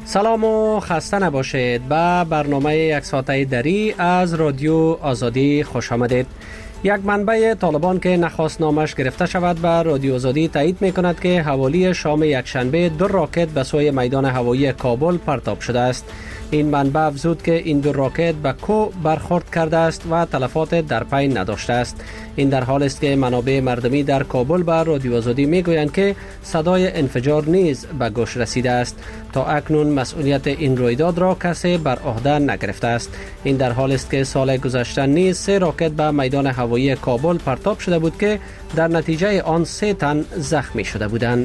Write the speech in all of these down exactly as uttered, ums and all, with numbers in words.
سلام و خسته نباشید. به برنامه یک ساعته دری از رادیو آزادی خوش آمدید. یک منبع طالبان که نخواست نامش گرفته شود به رادیو آزادی تایید می کند که حوالی شام یکشنبه دو راکت به سوی میدان هوایی کابل پرتاب شده است. این منبع افزود که این دو راکت به کو برخورد کرده است و تلفات در پی نداشته است. این در حال است که منابع مردمی در کابل به رادیو آزادی می گویند که صدای انفجار نیز به گوش رسیده است. تا اکنون مسئولیت این رویداد را کسی بر عهده نگرفته است. این در حال است که سال گذشته نیز سه راکت به میدان هوایی کابل پرتاب شده بود که در نتیجه آن سه تن زخمی شده بودند.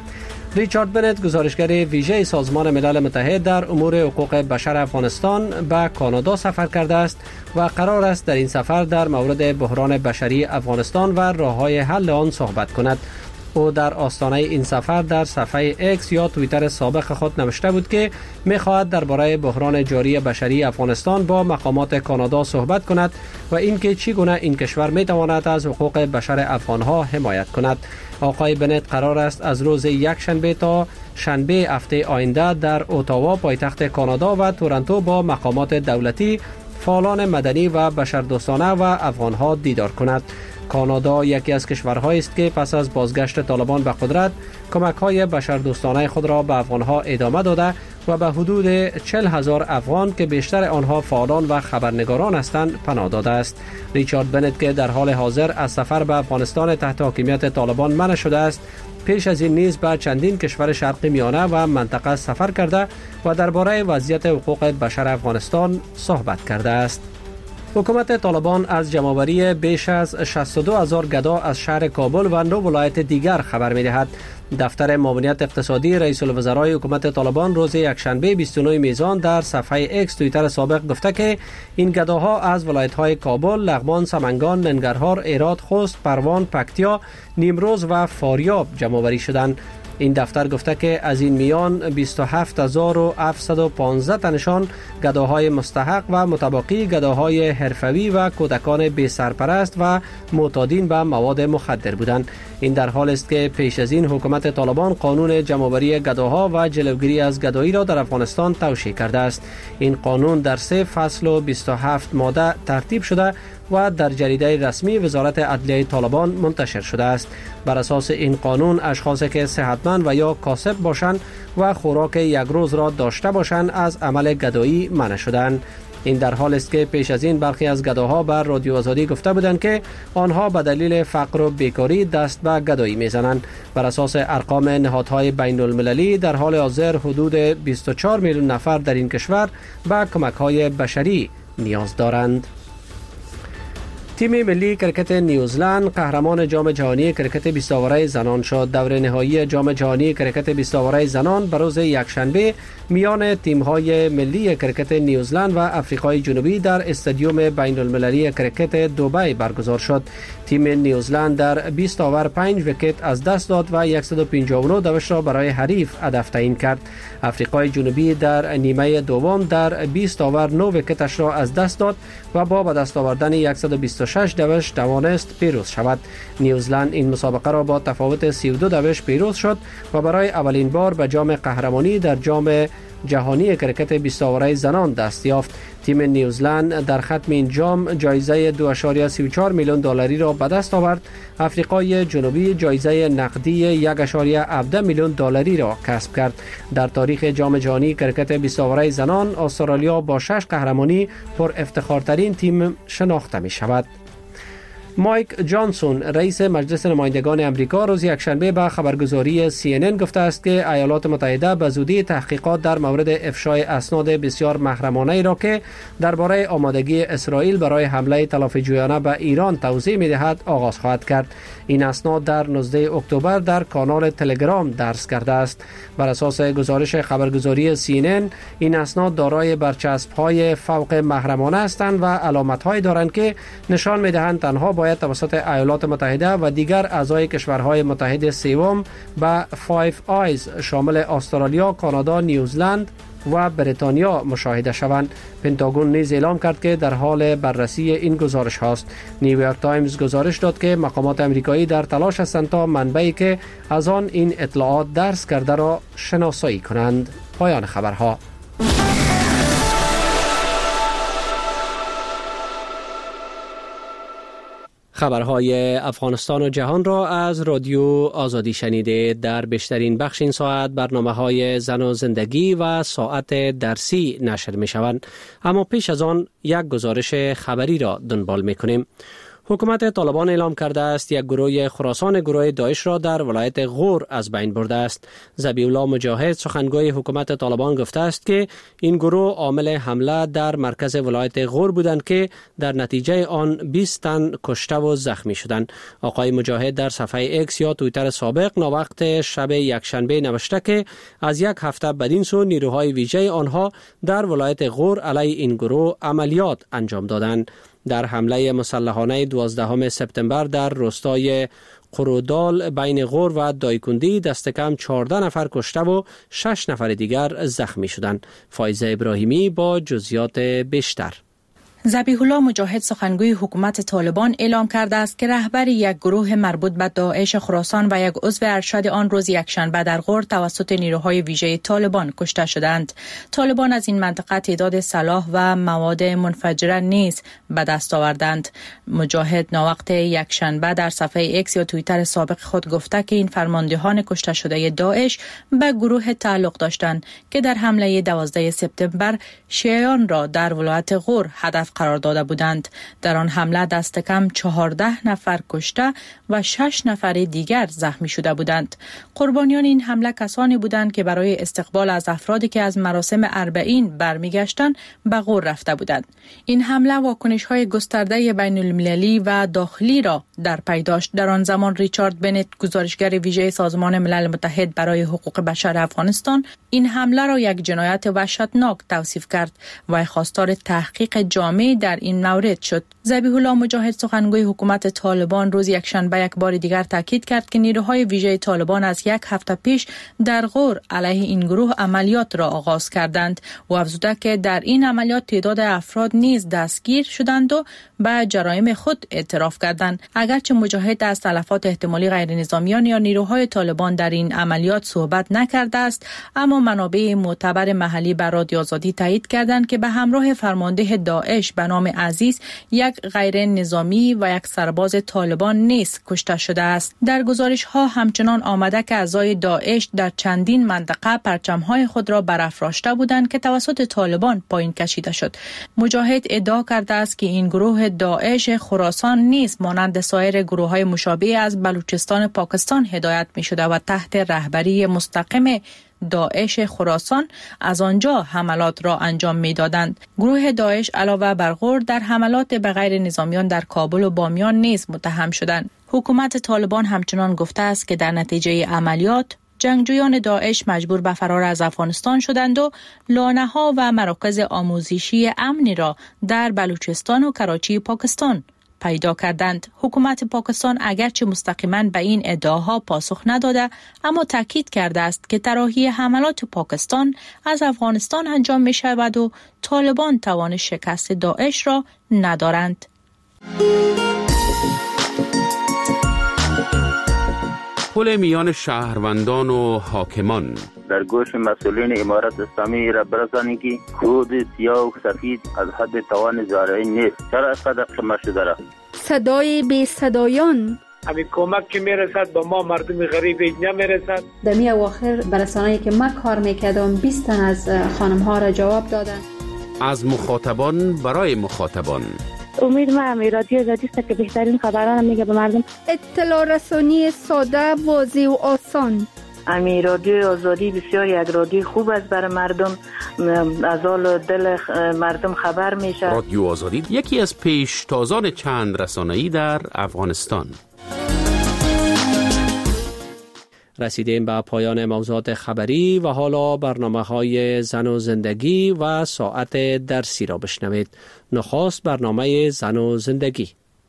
ریچارد بنت، گزارشگر ویژه سازمان ملل متحد در امور حقوق بشر افغانستان، به کانادا سفر کرده است و قرار است در این سفر در مورد بحران بشری افغانستان و راه‌های حل آن صحبت کند. او در آستانه این سفر در صفحه اکس یا توییتر سابق خود نوشته بود که می‌خواهد درباره بحران جاری بشری افغانستان با مقامات کانادا صحبت کند و اینکه چگونه این کشور می‌تواند از حقوق بشر افغان‌ها حمایت کند. آقای بنت قرار است از روز یکشنبه تا شنبه هفته آینده در اتاوا پایتخت کانادا و تورنتو با مقامات دولتی، فعالان مدنی و بشردوستانه و افغان‌ها دیدار کند. کانادا یکی از کشورهایی است که پس از بازگشت طالبان به قدرت کمک‌های بشردوستانه خود را به افغان‌ها ادامه داده و به حدود چهل هزار افغان که بیشتر آنها فعالان و خبرنگاران هستند پناه داده است. ریچارد بنت که در حال حاضر از سفر به افغانستان تحت حاکمیت طالبان منع شده است، پیش از این نیز به چندین کشور شرق میانه و منطقه سفر کرده و درباره وضعیت حقوق بشر افغانستان صحبت کرده است. حکومت طالبان از جمع‌آوری بیش از شصت و دو هزار گدا از شهر کابل و نو ولایت دیگر خبر می‌دهد. دفتر معاونت اقتصادی رئیس الوزرای حکومت طالبان روز یکشنبه بیست و نه میزان در صفحه اکس توییتر سابق گفته که این گداها از ولایت‌های کابل، لغمان، سمنگان، ننگرهار، هرات، خوست، پروان، پکتیا، نیمروز و فاریاب جمع‌آوری شدند. این دفتر گفته که از این میان بیست و هفت هزار و هفتصد و پانزده تنشان گداهای مستحق و متبقی گداهای حرفوی و کودکان بی سرپرست و معتادین به مواد مخدر بودند. این در حال است که پیش از این حکومت طالبان قانون جمع‌آوری گداها و جلوگیری از گدایی را در افغانستان توشیح کرده است. این قانون در سه فصل و بیست و هفت ماده ترتیب شده و در جریده رسمی وزارت عدلیه طالبان منتشر شده است. بر اساس این قانون اشخاصی که صحتمند و یا کاسب باشند و خوراک یک روز را داشته باشند از عمل گدایی منع شدند. این در حال است که پیش از این برخی از گداها بر رادیو آزادی گفته بودند که آنها به دلیل فقر و بیکاری دست به گدایی میزنند. بر اساس ارقام نهادهای بین المللی در حال حاضر حدود بیست و چهار میلیون نفر در این کشور به کمک‌های بشری نیاز دارند. تیم ملی کرکت نیوزلند قهرمان جام جهانی کرکت بیست آوره زنان شد. دور نهایی جام جهانی کرکت بیست آوره زنان به روز یکشنبه میان تیم‌های ملی کرکت نیوزلند و آفریقای جنوبی در استادیوم بین المللی کرکت دبی برگزار شد. تیم نیوزلند در بیست آور پنج ویکت از دست داد و صد و پنجاه و نه دوش را برای حریف هدف تعیین کرد. آفریقای جنوبی در نیمه دوم در بیست آور نه ویکتش را از دست داد و با به دست آوردن صد و بیست و شش دوش توانست پیروز شود. نیوزلند این مسابقه را با تفاوت سی و دو دوش پیروز شد و برای اولین بار به جام قهرمانی در جام جهانی کرکت بیست آوره زنان دست یافت. تیم نیوزلند در ختم این جام جایزه دو ممیز سی و چهار میلیون دلاری را به دست آورد. آفریقای جنوبی جایزه نقدی یک ممیز هفده میلیون دلاری را کسب کرد. در تاریخ جام جهانی کرکت بیست آوره زنان استرالیا با شش قهرمانی پر افتخارترین تیم شناخته می شود. مایک جانسون رئیس مجلس نمایندگان امریکا روز یکشنبه به خبرگزاری سی ان ان گفته است که ایالات متحده به زودی تحقیقات در مورد افشای اسناد بسیار محرمانه را که درباره آمادگی اسرائیل برای حمله تلافی‌جویانه به ایران توضیح می‌دهد آغاز خواهد کرد. این اسناد در نوزده اکتبر در کانال تلگرام درج کرده است. بر اساس گزارش خبرگزاری سی ان ان این اسناد دارای برچسب‌های فوق محرمانه هستند و علامت‌هایی دارند که نشان می‌دهند تنها باید توسط ایالات متحده و دیگر اعضای کشورهای متحد سوم به فایو آیز شامل استرالیا، کانادا، نیوزلند و بریتانیا مشاهده شوند. پنتاگون نیز اعلام کرد که در حال بررسی این گزارش هاست. نیویورک تایمز گزارش داد که مقامات امریکایی در تلاش هستند تا منبعی که از آن این اطلاعات درس کرده را شناسایی کنند. پایان خبرها. خبرهای افغانستان و جهان را از رادیو آزادی شنیده. در بیشترین بخش این ساعت برنامه‌های زن و زندگی و ساعت درسی نشر می شوند، اما پیش از آن یک گزارش خبری را دنبال می کنیم. حکومت طالبان اعلام کرده است یک گروه خراسان گروه داعش را در ولایت غور از بین برده است. ذبیح الله مجاهد سخنگوی حکومت طالبان گفته است که این گروه عامل حمله در مرکز ولایت غور بودند که در نتیجه آن بیست تن کشته و زخمی شدند. آقای مجاهد در صفحه اکس یا توییتر سابق ناوقت شب یکشنبه نوشته که از یک هفته بدین سو نیروهای ویژه آنها در ولایت غور علیه این گروه عملیات انجام دادند. در حمله مسلحانه دوازدهم سپتامبر در روستای قرودال بین غور و دایکندی دست کم چهارده نفر کشته و شش نفر دیگر زخمی شدند. فایزه ابراهیمی با جزئیات بیشتر. ذبیح الله مجاهد سخنگوی حکومت طالبان اعلام کرده است که رهبر یک گروه مربوط به داعش خراسان و یک عضو ارشد آن روز یکشنبه در غور توسط نیروهای ویژه طالبان کشته شدند. طالبان از این منطقه تعداد سلاح و مواد منفجره نیز به دست آوردند. مجاهد ناوقت یکشنبه در صفحه اکس یا توییتر سابق خود گفته که این فرماندهان کشته شده داعش به گروه تعلق داشتند که در حمله دوازده سپتامبر شیعیان را در ولایت غور هدف قرار داده بودند. در آن حمله دست کم چهارده نفر کشته و شش نفر دیگر زخمی شده بودند. قربانیان این حمله کسانی بودند که برای استقبال از افرادی که از مراسم اربعین برمیگشتند به غور رفته بودند. این حمله واکنش‌های گسترده بین المللی و داخلی را در پی داشت. در آن زمان ریچارد بنت، گزارشگر ویژه سازمان ملل متحد برای حقوق بشر افغانستان، این حمله را یک جنایت وحشتناک توصیف کرد و خواستار تحقیق جامع در این مورد شد. ذبیح الله مجاهد سخنگوی حکومت طالبان روز یکشنبه یک بار دیگر تاکید کرد که نیروهای ویژه طالبان از یک هفته پیش در غور علیه این گروه عملیات را آغاز کردند و افزوده که در این عملیات تعداد افراد نیز دستگیر شدند و به جرایم خود اعتراف کردند. اگرچه مجاهد از تلفات احتمالی غیر نظامیان یا نیروهای طالبان در این عملیات صحبت نکرده است، اما منابع معتبر محلی بر رادیو آزادی تایید کردند که به همراه فرمانده داعش به نام عزیز یک غیر نظامی و یک سرباز طالبان نیز کشته شده است. در گزارش ها همچنان آمده که اعضای داعش در چندین منطقه پرچم‌های خود را برافراشته بودند که توسط طالبان پایین کشیده شد. مجاهد ادعا کرده است که این گروه داعش خراسان نیز مانند سایر گروه‌های مشابه از بلوچستان پاکستان هدایت می‌شده و تحت رهبری مستقیم داعش خراسان از آنجا حملات را انجام می‌دادند. گروه داعش علاوه بر غور در حملات به غیر نظامیان در کابل و بامیان نیز متهم شدند. حکومت طالبان همچنان گفته است که در نتیجه عملیات جنگجویان داعش مجبور به فرار از افغانستان شدند و لانه‌ها و مراکز آموزشی امنی را در بلوچستان و کراچی پاکستان پیدا کردند. حکومت پاکستان اگرچه مستقیما به این ادعاها پاسخ نداده، اما تاکید کرده است که طراحی حملات پاکستان از افغانستان انجام می شود و طالبان توان شکست داعش را ندارند. پل میان شهروندان و حاکمان در گوش مسئولین امارت اسلامی را برسانید که کود سیاه و سفید از حد توان زارعی نیست. چرا اینقدر خمه شده را؟ صدای بی صدایان همین کمک که میرسد با ما مردم غریب نمیرسد. در می اواخر برسانه‌ای که من کار میکردم بیست تن از خانم ها را جواب دادن. از مخاطبان برای مخاطبان. امید ما امی رادیو آزادی است که بهترین خبران میگه به مردم. اطلاع رسانی ساده، واضح و آسان. امی رادیو آزادی بسیار یک رادیو خوب است برای مردم، از حال دل مردم خبر میشه. رادیو آزادی یکی از پیشتازان چند رسانه‌ای در افغانستان. رسیدیم به پایان موضوعات خبری و حالا برنامه‌های زن و زندگی و ساعت درسی را بشنوید. نخست برنامه زن و زندگی.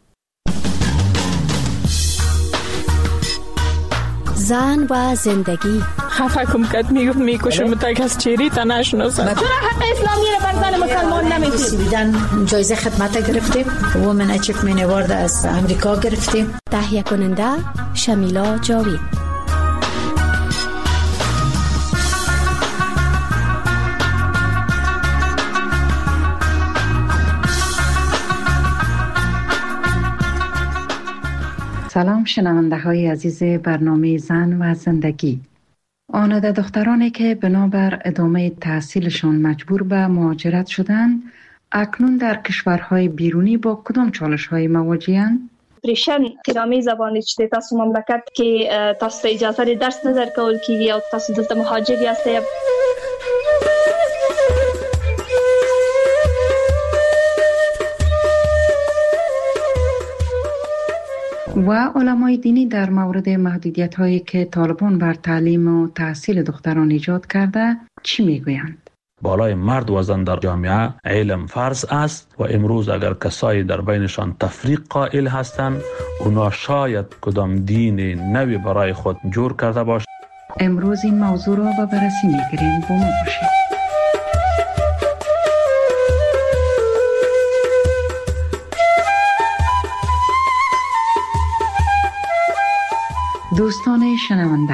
زن و زندگی. خفه کم کت میگفت میکشم تک از چیری تا نشناسم. چرا حق اسلامی رو بر زن مسلمان نمیدید؟ بیدن جایزه خدمت گرفتیم، وومن اچیومنت اوارد از امریکا گرفتیم. تهیه کننده شمیلا جاوید. سلام شنونده های عزیز برنامه زن و زندگی. آنده دخترانی که بنابر ادامه تحصیلشان مجبور به مهاجرت شدند، اکنون در کشورهای بیرونی با کدام چالش‌های مواجه‌اند؟ پریشن تیرامی زبانی چې تاسو مملکت کې تاسو ته اجازه درس نه درکول کیږي او تاسو دلته مهاجر یاستئ. و علمای دینی در مورد محدودیت هایی که طالبان بر تعلیم و تحصیل دختران ایجاد کرده چی میگویند؟ بالای مرد و زن در جامعه علم فرض است و امروز اگر کسایی در بینشان تفریق قائل هستند، اونا شاید کدام دین نوی برای خود جور کرده باشند. امروز این موضوع را به بررسی میگیریم. با ما باشید. دوستان شنونده،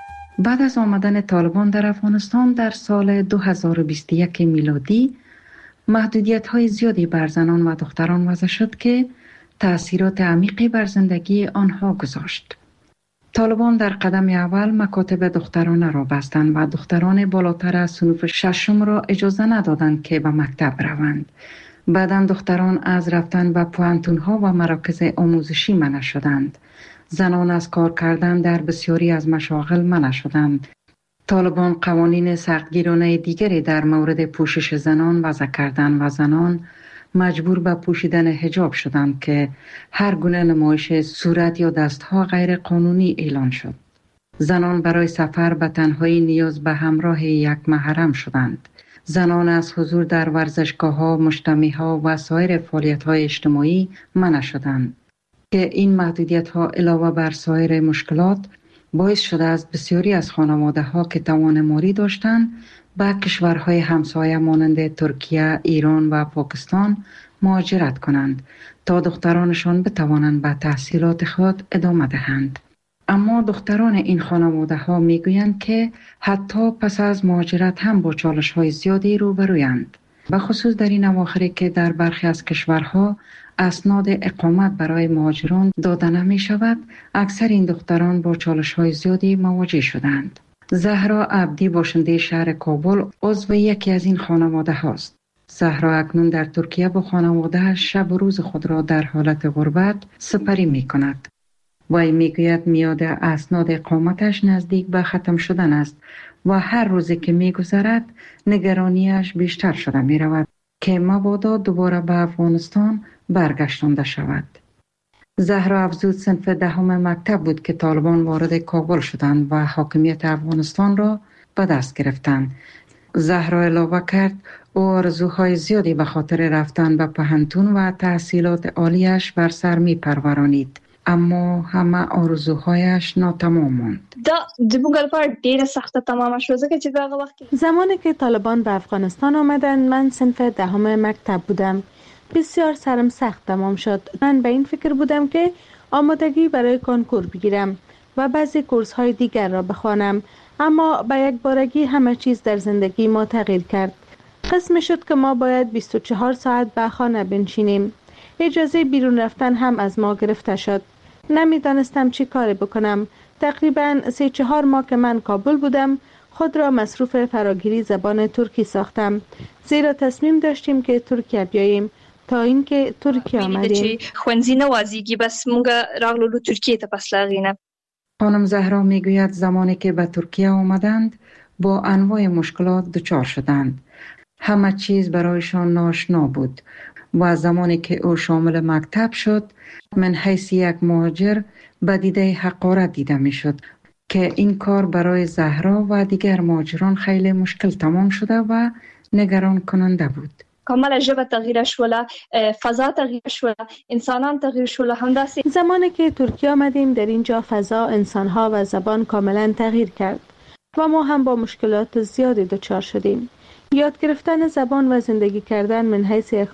بعد از آمدن طالبان در افغانستان در سال دو هزار و بیست و یک میلادی محدودیت‌های زیادی بر زنان و دختران وضع شد که تأثیرات عمیقی بر زندگی آنها گذاشت. طالبان در قدم اول مکاتب دخترانه را بستند و دختران بالاتر از صنف ششم را اجازه ندادند که به مکتب روند. بعداً دختران از رفتن به پوهنتون‌ها و مراکز آموزشی منع شدند. زنان از کار کردن در بسیاری از مشاغل منع شدند. طالبان قوانین سختگیرانه دیگری در مورد پوشش زنان وضع کردند و زنان مجبور به پوشیدن حجاب شدند که هر گونه نمایش صورت یا دستها غیر قانونی اعلان شد. زنان برای سفر به تنهایی نیاز به همراه یک محرم شدند. زنان از حضور در ورزشگاه‌ها، مجتمع‌ها و سایر فعالیت‌های اجتماعی منع شدند که این محدودیت‌ها علاوه بر سایر مشکلات باعث شده است بسیاری از خانواده‌ها که توان مالی داشتند به کشورهای همسایه مانند ترکیه، ایران و پاکستان مهاجرت کنند تا دخترانشان بتوانند به تحصیلات خود ادامه دهند. اما دختران این خانواده‌ها میگویند که حتی پس از مهاجرت هم با چالش‌های زیادی روبرویند. به خصوص در این اواخر که در برخی از کشورها اسناد اقامت برای مهاجران داده نمی شود، اکثر این دختران با چالش‌های زیادی مواجه شدند. زهرا عبدی باشنده شهر کابل عضو یکی از این خانواده هاست. زهرا اکنون در ترکیه با خانواده شب و روز خود را در حالت غربت سپری می کند. وی می گوید میاد اسناد اقامتش نزدیک به ختم شدن است و هر روزی که می گذرد نگرانیش بیشتر شده می رود که مبادا دوباره به افغانستان برگشتانده شود. زهرا افزود صنف دهم مکتب بود که طالبان وارد کابل شدند و حاکمیت افغانستان را به دست گرفتند. زهرا علاوه کرد او آرزوهای زیادی به خاطر رفتن به پوهنتون و تحصیلات عالیش بر سر می پرورانید، اما همه آرزوهایش ناتمام ماند. زمانی که طالبان به افغانستان آمدند من صنف دهم مکتب بودم. بسیار سرم سخت تمام شد. من به این فکر بودم که آمادگی برای کنکور بگیرم و بعضی کورس های دیگر را بخوانم، اما به یک بارگی همه چیز در زندگی ما تغییر کرد. قسم شد که ما باید بیست و چهار ساعت به خانه بنشینیم. اجازه بیرون رفتن هم از ما گرفته شد. نمیدانستم چی کاری بکنم. تقریبا سه چهار ماه که من کابل بودم خود را مصروف فراگیری زبان ترکی ساختم، زیرا تصمیم داشتیم که ترکیه بیاییم. تا اینکه ترکیه آمدیم. خوانزی نوازیگی بس مونږ راغلو ترکیه ته پس لاغینه. خانم زهرا میگوید زمانی که به ترکیه آمدند با انواع مشکلات دچار شدند. همه چیز برایشان ناآشنا بود و زمانی که او شامل مکتب شد من حیث یک مهاجر به دیده حقارت دیده میشد که این کار برای زهرا و دیگر مهاجران خیلی مشکل تمام شده و نگران کننده بود. کاملا ژبه تغییر شوله، فضا تغییر شوله، انسانان تغییر شوله. همداسې زمانی که ترکیه آمدیم در اینجا فضا، انسانها و زبان کاملا تغییر کرد و ما هم با مشکلات زیادی دچار شدیم. یاد گرفتن زبان و زندگی کردن من حیث یک